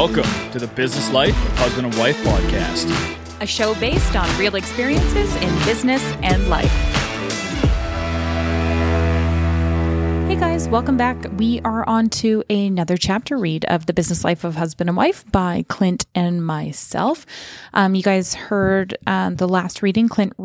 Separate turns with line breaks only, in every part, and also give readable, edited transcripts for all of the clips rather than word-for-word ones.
Welcome to the Business Life of Husband and Wife podcast,
a show based on real experiences in business and life. Hey guys, welcome back. We are on to another chapter read of The Business Life of Husband and Wife by Clint and myself. You guys heard the last reading. Clint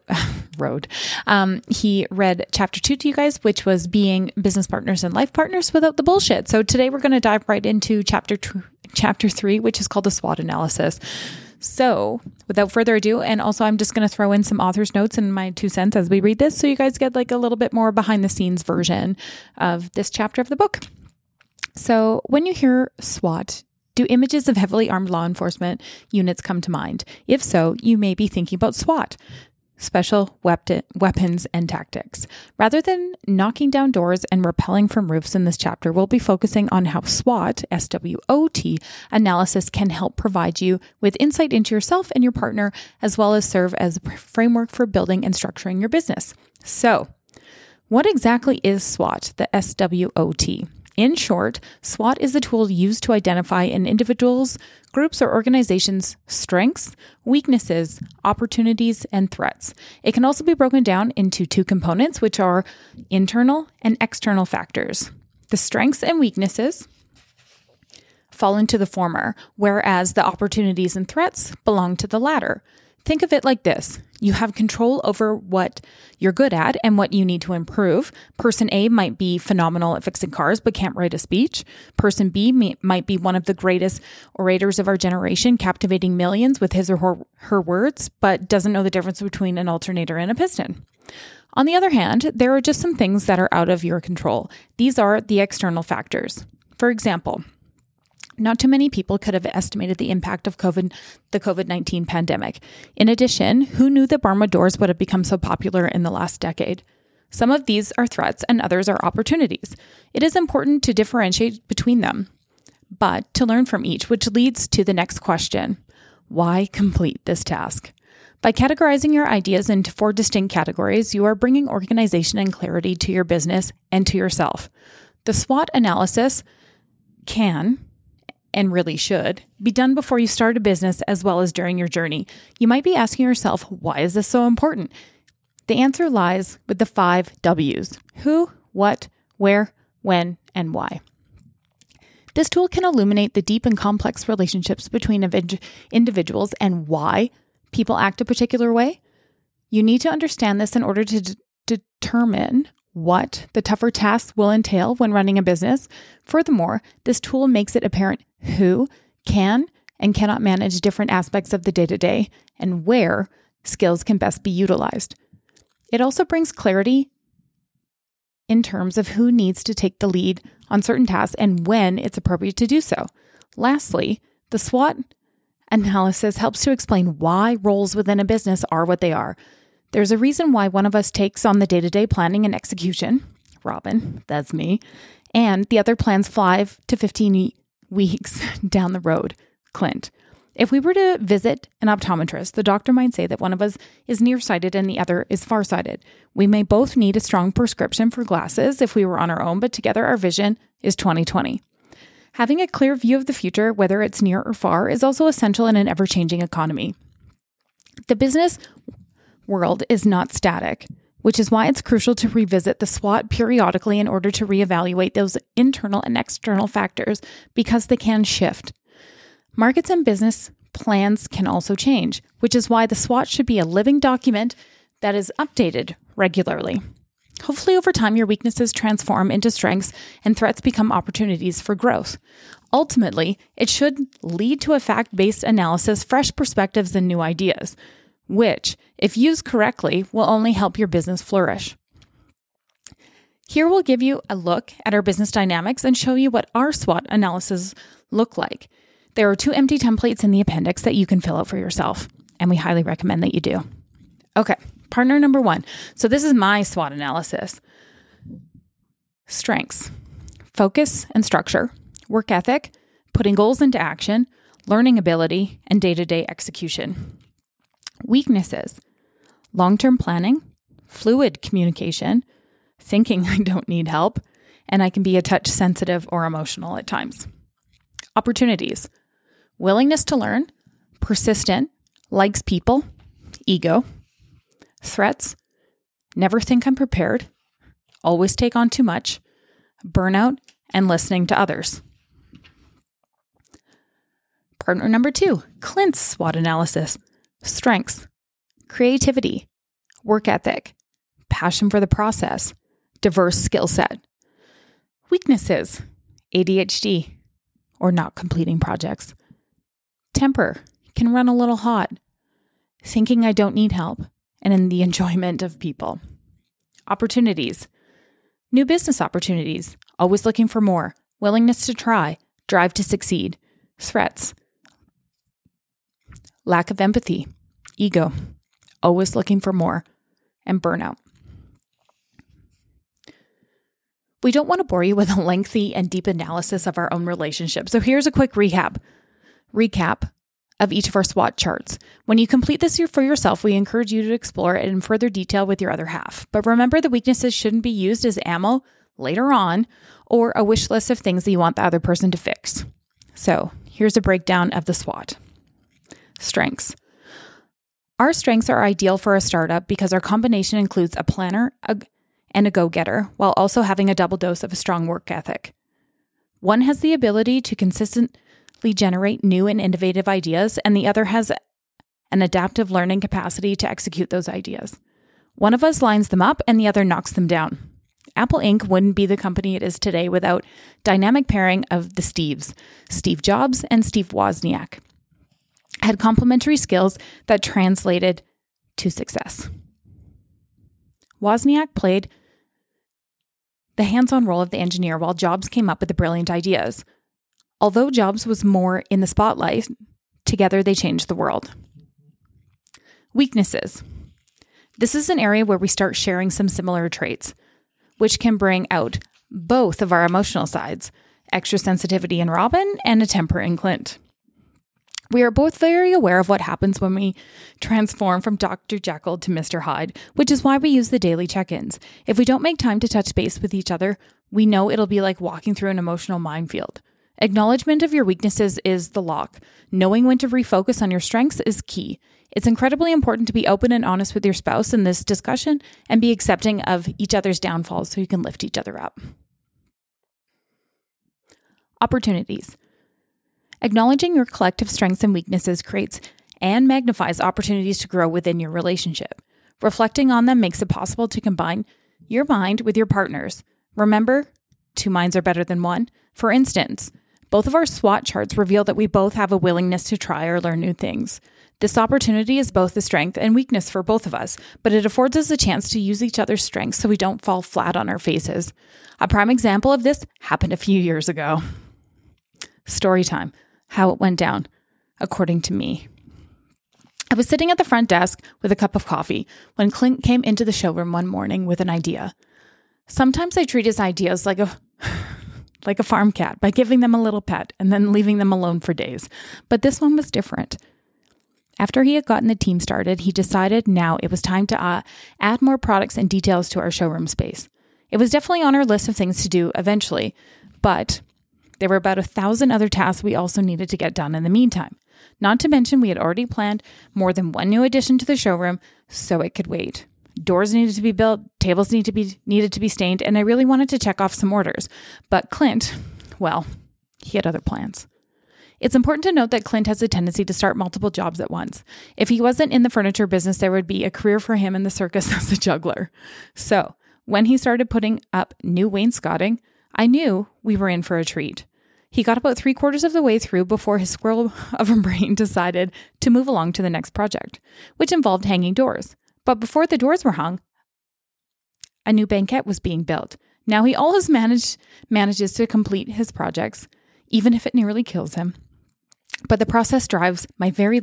he read chapter 2 to you guys, which was being business partners and life partners without the bullshit. So today we're going to dive right into chapter 3, which is called the SWOT analysis. So without further ado, and also I'm just going to throw in some author's notes and my 2 cents as we read this, so you guys get like a little bit more behind the scenes version of this chapter of the book. So when you hear SWAT, do images of heavily armed law enforcement units come to mind? If so, you may be thinking about SWAT. Special weapons and tactics. Rather than knocking down doors and rappelling from roofs in this chapter, we'll be focusing on how SWOT, S-W-O-T, analysis can help provide you with insight into yourself and your partner, as well as serve as a framework for building and structuring your business. So, what exactly is SWOT, the S-W-O-T? In short, SWOT is a tool used to identify an individual's, groups, or organization's strengths, weaknesses, opportunities, and threats. It can also be broken down into 2 components, which are internal and external factors. The strengths and weaknesses fall into the former, whereas the opportunities and threats belong to the latter. Think of it like this. You have control over what you're good at and what you need to improve. Person A might be phenomenal at fixing cars, but can't write a speech. Person B might be one of the greatest orators of our generation, captivating millions with his or her words, but doesn't know the difference between an alternator and a piston. On the other hand, there are just some things that are out of your control. These are the external factors. For example, not too many people could have estimated the impact of the COVID-19 pandemic. In addition, who knew that Barma doors would have become so popular in the last decade? Some of these are threats and others are opportunities. It is important to differentiate between them, but to learn from each, which leads to the next question. Why complete this task? By categorizing your ideas into 4 distinct categories, you are bringing organization and clarity to your business and to yourself. The SWOT analysis can, and really should, be done before you start a business as well as during your journey. You might be asking yourself, why is this so important? The answer lies with the 5 W's: who, what, where, when, and why. This tool can illuminate the deep and complex relationships between individuals and why people act a particular way. You need to understand this in order to determine what the tougher tasks will entail when running a business. Furthermore, this tool makes it apparent who can and cannot manage different aspects of the day-to-day and where skills can best be utilized. It also brings clarity in terms of who needs to take the lead on certain tasks and when it's appropriate to do so. Lastly, the SWOT analysis helps to explain why roles within a business are what they are. There's a reason why one of us takes on the day-to-day planning and execution, Robin, that's me, and the other plans 5 to 15 weeks down the road, Clint. If we were to visit an optometrist, the doctor might say that one of us is nearsighted and the other is farsighted. We may both need a strong prescription for glasses if we were on our own, but together our vision is 20/20. Having a clear view of the future, whether it's near or far, is also essential in an ever-changing economy. The business world is not static, which is why it's crucial to revisit the SWOT periodically in order to reevaluate those internal and external factors, because they can shift. Markets and business plans can also change, which is why the SWOT should be a living document that is updated regularly. Hopefully over time, your weaknesses transform into strengths and threats become opportunities for growth. Ultimately, it should lead to a fact-based analysis, fresh perspectives, and new ideas, which, if used correctly, will only help your business flourish. Here we'll give you a look at our business dynamics and show you what our SWOT analysis look like. There are 2 empty templates in the appendix that you can fill out for yourself, and we highly recommend that you do. Okay, partner number 1. So this is my SWOT analysis. Strengths: focus and structure, work ethic, putting goals into action, learning ability, and day-to-day execution. Weaknesses: long-term planning, fluid communication, thinking I don't need help, and I can be a touch sensitive or emotional at times. Opportunities: willingness to learn, persistent, likes people, ego, threats, never think I'm prepared, always take on too much, burnout, and listening to others. Partner number 2, Clint's SWOT analysis. Strengths, creativity, work ethic, passion for the process, diverse skill set. Weaknesses, ADHD, or not completing projects. Temper, can run a little hot, thinking I don't need help, and in the enjoyment of people. Opportunities, new business opportunities, always looking for more, willingness to try, drive to succeed. Threats, lack of empathy, ego, always looking for more, and burnout. We don't want to bore you with a lengthy and deep analysis of our own relationship. So here's a quick recap of each of our SWOT charts. When you complete this for yourself, we encourage you to explore it in further detail with your other half. But remember, the weaknesses shouldn't be used as ammo later on or a wish list of things that you want the other person to fix. So here's a breakdown of the SWOT. Strengths. Our strengths are ideal for a startup because our combination includes a planner and a go-getter, while also having a double dose of a strong work ethic. One has the ability to consistently generate new and innovative ideas, and the other has an adaptive learning capacity to execute those ideas. One of us lines them up and the other knocks them down. Apple Inc. wouldn't be the company it is today without dynamic pairing of the Steves, Steve Jobs and Steve Wozniak. Had complementary skills that translated to success. Wozniak played the hands-on role of the engineer while Jobs came up with the brilliant ideas. Although Jobs was more in the spotlight, together they changed the world. Weaknesses. This is an area where we start sharing some similar traits, which can bring out both of our emotional sides, extra sensitivity in Robin and a temper in Clint. We are both very aware of what happens when we transform from Dr. Jekyll to Mr. Hyde, which is why we use the daily check-ins. If we don't make time to touch base with each other, we know it'll be like walking through an emotional minefield. Acknowledgement of your weaknesses is the lock. Knowing when to refocus on your strengths is key. It's incredibly important to be open and honest with your spouse in this discussion and be accepting of each other's downfalls so you can lift each other up. Opportunities. Acknowledging your collective strengths and weaknesses creates and magnifies opportunities to grow within your relationship. Reflecting on them makes it possible to combine your mind with your partner's. Remember, 2 minds are better than 1. For instance, both of our SWOT charts reveal that we both have a willingness to try or learn new things. This opportunity is both a strength and weakness for both of us, but it affords us a chance to use each other's strengths so we don't fall flat on our faces. A prime example of this happened a few years ago. Story time. How it went down, according to me. I was sitting at the front desk with a cup of coffee when Clint came into the showroom one morning with an idea. Sometimes I treat his ideas like a farm cat by giving them a little pet and then leaving them alone for days. But this one was different. After he had gotten the team started, he decided now it was time to add more products and details to our showroom space. It was definitely on our list of things to do eventually, but there were about 1,000 other tasks we also needed to get done in the meantime. Not to mention we had already planned more than one new addition to the showroom, so it could wait. Doors needed to be built, tables needed to be stained, and I really wanted to check off some orders. But Clint, well, he had other plans. It's important to note that Clint has a tendency to start multiple jobs at once. If he wasn't in the furniture business, there would be a career for him in the circus as a juggler. So when he started putting up new wainscoting, I knew we were in for a treat. He got about 3/4 of the way through before his squirrel of a brain decided to move along to the next project, which involved hanging doors. But before the doors were hung, a new banquette was being built. Now he always manages to complete his projects, even if it nearly kills him. But the process drives my very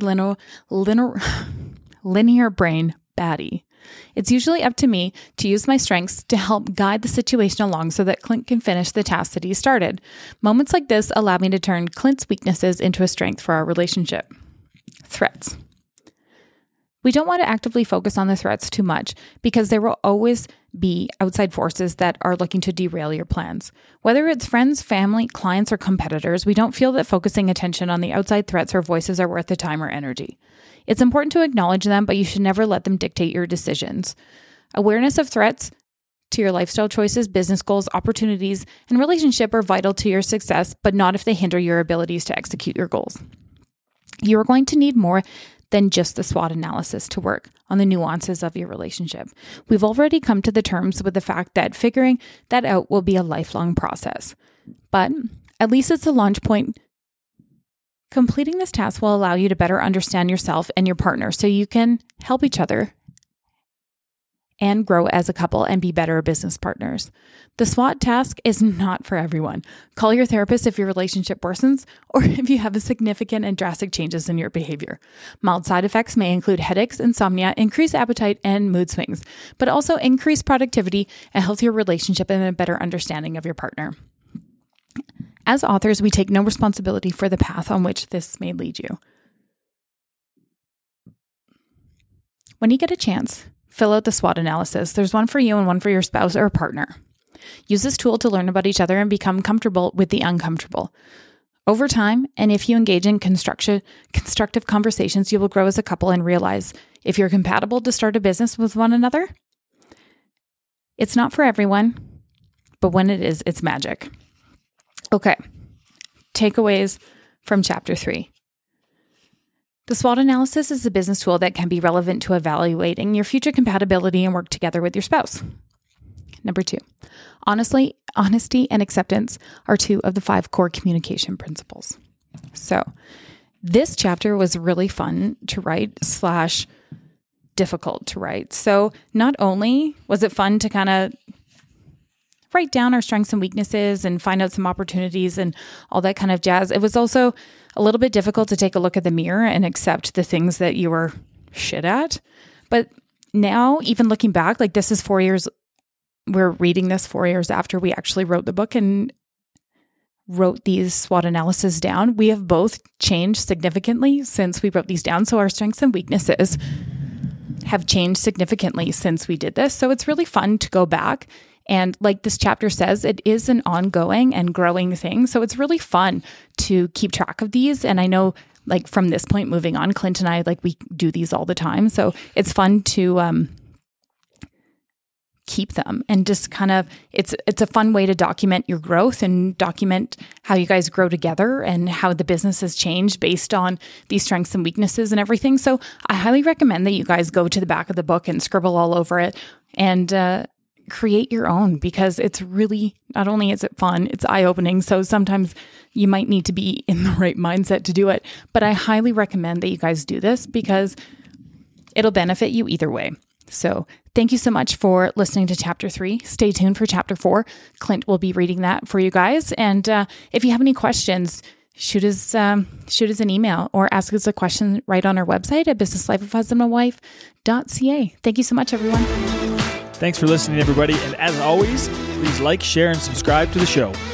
linear brain batty. It's usually up to me to use my strengths to help guide the situation along so that Clint can finish the task that he started. Moments like this allow me to turn Clint's weaknesses into a strength for our relationship. Threats. We don't want to actively focus on the threats too much because there will always be outside forces that are looking to derail your plans. Whether it's friends, family, clients, or competitors, we don't feel that focusing attention on the outside threats or voices are worth the time or energy. It's important to acknowledge them, but you should never let them dictate your decisions. Awareness of threats to your lifestyle choices, business goals, opportunities, and relationship are vital to your success, but not if they hinder your abilities to execute your goals. You are going to need more than just the SWOT analysis to work on the nuances of your relationship. We've already come to the terms with the fact that figuring that out will be a lifelong process. But at least it's a launch point. Completing this task will allow you to better understand yourself and your partner so you can help each other and grow as a couple and be better business partners. The SWOT task is not for everyone. Call your therapist if your relationship worsens or if you have a significant and drastic changes in your behavior. Mild side effects may include headaches, insomnia, increased appetite, and mood swings, but also increased productivity, a healthier relationship, and a better understanding of your partner. As authors, we take no responsibility for the path on which this may lead you. When you get a chance, fill out the SWOT analysis. There's one for you and one for your spouse or partner. Use this tool to learn about each other and become comfortable with the uncomfortable. Over time, and if you engage in constructive conversations, you will grow as a couple and realize if you're compatible to start a business with one another. It's not for everyone, but when it is, it's magic. Okay, takeaways from Chapter 3. The SWOT analysis is a business tool that can be relevant to evaluating your future compatibility and work together with your spouse. Number 2, honesty and acceptance are 2 of the 5 core communication principles. So this chapter was really fun to write / difficult to write. So not only was it fun to kind of write down our strengths and weaknesses and find out some opportunities and all that kind of jazz, it was also a little bit difficult to take a look at the mirror and accept the things that you were shit at. But now, even looking back, like this is 4 years, we're reading this 4 years after we actually wrote the book and wrote these SWOT analysis down. We have both changed significantly since we wrote these down. So our strengths and weaknesses have changed significantly since we did this. So it's really fun to go back. And like this chapter says, it is an ongoing and growing thing. So it's really fun to keep track of these. And I know like from this point moving on, Clint and I, like we do these all the time. So it's fun to keep them and just kind of, it's a fun way to document your growth and document how you guys grow together and how the business has changed based on these strengths and weaknesses and everything. So I highly recommend that you guys go to the back of the book and scribble all over it and, create your own, because it's really, not only is it fun, it's eye-opening. So sometimes you might need to be in the right mindset to do it, but I highly recommend that you guys do this because it'll benefit you either way. So thank you so much for listening to Chapter 3. Stay tuned for Chapter 4. Clint will be reading that for you guys. And if you have any questions, shoot us an email or ask us a question right on our website at businesslifeofhusbandandwife.ca. Thank you so much, everyone.
Thanks for listening, everybody. And as always, please like, share, and subscribe to the show.